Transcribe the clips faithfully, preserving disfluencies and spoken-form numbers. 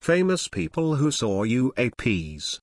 Famous people who saw U A Ps.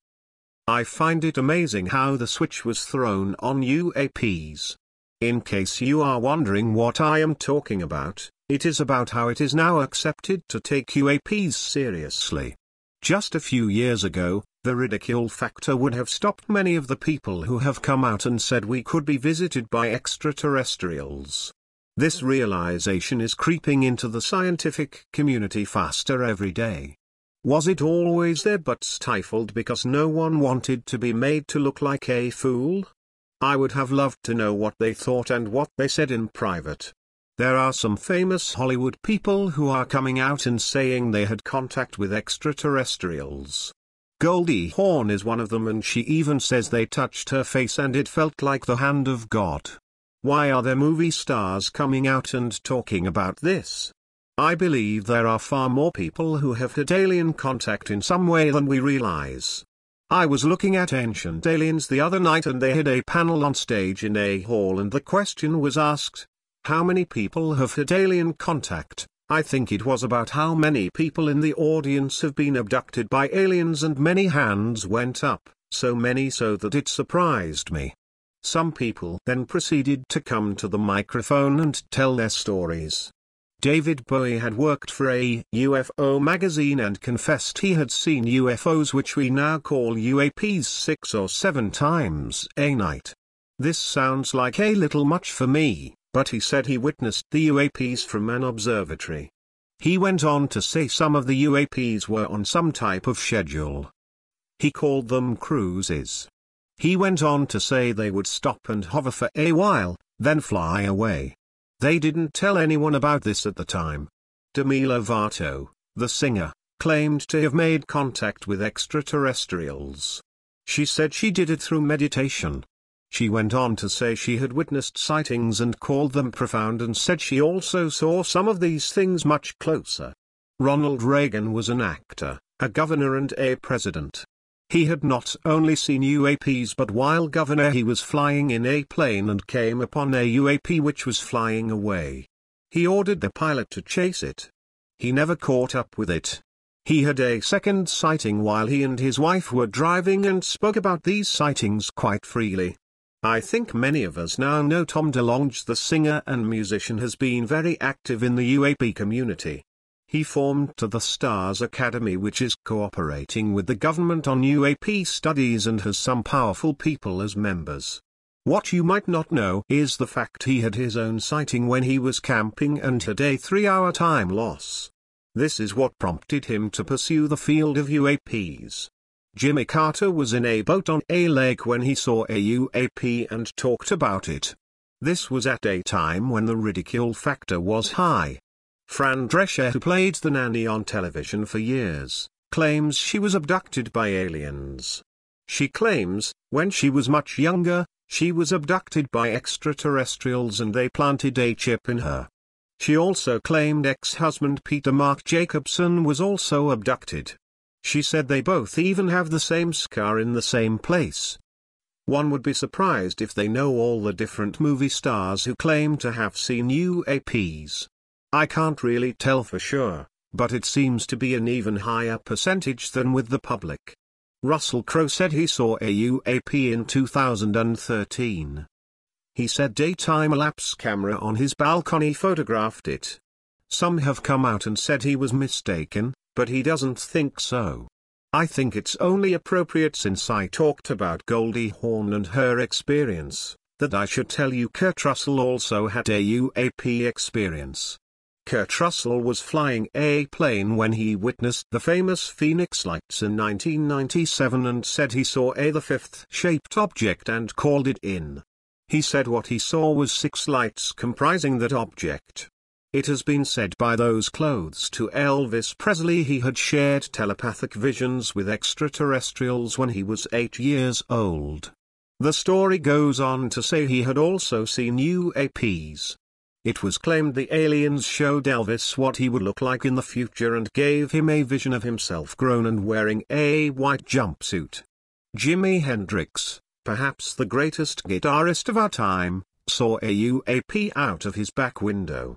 I find it amazing how the switch was thrown on U A Ps. In case you are wondering what I am talking about, it is about how it is now accepted to take U A Ps seriously. Just a few years ago, the ridicule factor would have stopped many of the people who have come out and said we could be visited by extraterrestrials. This realization is creeping into the scientific community faster every day. Was it always there but stifled because no one wanted to be made to look like a fool? I would have loved to know what they thought and what they said in private. There are some famous Hollywood people who are coming out and saying they had contact with extraterrestrials. Goldie Hawn is one of them, and she even says they touched her face and it felt like the hand of God. Why are there movie stars coming out and talking about this? I believe there are far more people who have had alien contact in some way than we realize. I was looking at Ancient Aliens the other night and they had a panel on stage in a hall and the question was asked, how many people have had alien contact? I think it was about how many people in the audience have been abducted by aliens, and many hands went up, so many so that it surprised me. Some people then proceeded to come to the microphone and tell their stories. David Bowie had worked for a U F O magazine and confessed he had seen U F Os, which we now call U A Ps, six or seven times a night. This sounds like a little much for me, but he said he witnessed the U A Ps from an observatory. He went on to say some of the U A Ps were on some type of schedule. He called them cruises. He went on to say they would stop and hover for a while, then fly away. They didn't tell anyone about this at the time. Demi Lovato, the singer, claimed to have made contact with extraterrestrials. She said she did it through meditation. She went on to say she had witnessed sightings and called them profound, and said she also saw some of these things much closer. Ronald Reagan was an actor, a governor and a president. He had not only seen U A Ps, but while governor he was flying in a plane and came upon a U A P which was flying away. He ordered the pilot to chase it. He never caught up with it. He had a second sighting while he and his wife were driving and spoke about these sightings quite freely. I think many of us now know Tom DeLonge, the singer and musician, has been very active in the U A P community. He formed to the Stars Academy, which is cooperating with the government on U A P studies and has some powerful people as members. What you might not know is the fact he had his own sighting when he was camping and had a three-hour time loss. This is what prompted him to pursue the field of U A Ps. Jimmy Carter was in a boat on a lake when he saw a U A P and talked about it. This was at a time when the ridicule factor was high. Fran Drescher, who played the nanny on television for years, claims she was abducted by aliens. She claims, when she was much younger, she was abducted by extraterrestrials and they planted a chip in her. She also claimed ex-husband Peter Mark Jacobson was also abducted. She said they both even have the same scar in the same place. One would be surprised if they know all the different movie stars who claim to have seen U A Ps. I can't really tell for sure, but it seems to be an even higher percentage than with the public. Russell Crowe said he saw a U A P in two thousand thirteen. He said a time-lapse camera on his balcony photographed it. Some have come out and said he was mistaken, but he doesn't think so. I think it's only appropriate, since I talked about Goldie Hawn and her experience, that I should tell you Kurt Russell also had a U A P experience. Kurt Russell was flying a plane when he witnessed the famous Phoenix Lights in nineteen ninety-seven and said he saw a the fifth-shaped object and called it in. He said what he saw was six lights comprising that object. It has been said by those close to Elvis Presley he had shared telepathic visions with extraterrestrials when he was eight years old. The story goes on to say he had also seen U A Ps. It was claimed the aliens showed Elvis what he would look like in the future and gave him a vision of himself grown and wearing a white jumpsuit. Jimi Hendrix, perhaps the greatest guitarist of our time, saw a U A P out of his back window.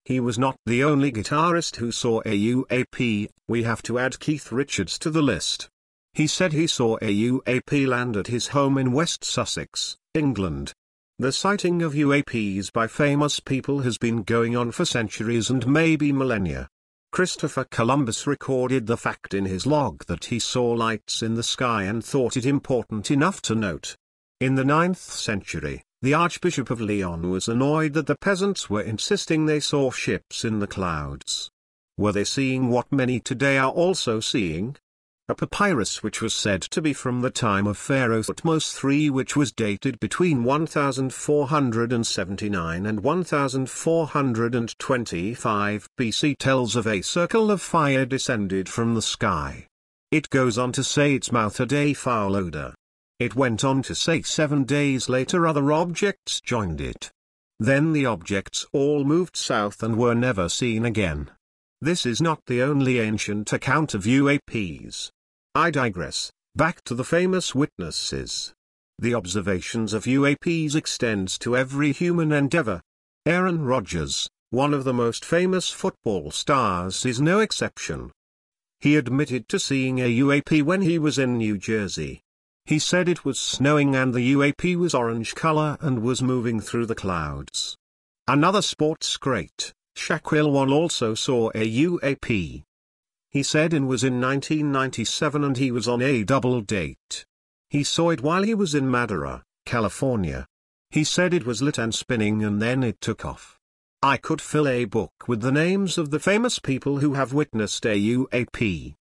He was not the only guitarist who saw a U A P, we have to add Keith Richards to the list. He said he saw a U A P land at his home in West Sussex, England. The sighting of U A Ps by famous people has been going on for centuries and maybe millennia. Christopher Columbus recorded the fact in his log that he saw lights in the sky and thought it important enough to note. In the ninth century, the Archbishop of Lyon was annoyed that the peasants were insisting they saw ships in the clouds. Were they seeing what many today are also seeing? A papyrus which was said to be from the time of Pharaoh Thutmose the third, which was dated between one thousand four hundred seventy-nine and one thousand four hundred twenty-five B C, tells of a circle of fire descended from the sky. It goes on to say its mouth had a foul odor. It went on to say seven days later other objects joined it. Then the objects all moved south and were never seen again. This is not the only ancient account of U A Ps. I digress, back to the famous witnesses. The observations of U A Ps extends to every human endeavor. Aaron Rodgers, one of the most famous football stars, is no exception. He admitted to seeing a U A P when he was in New Jersey. He said it was snowing and the U A P was orange color and was moving through the clouds. Another sports great, Shaquille O'Neal, also saw a U A P. He said it was in nineteen ninety-seven and he was on a double date. He saw it while he was in Madera, California. He said it was lit and spinning and then it took off. I could fill a book with the names of the famous people who have witnessed a U A P.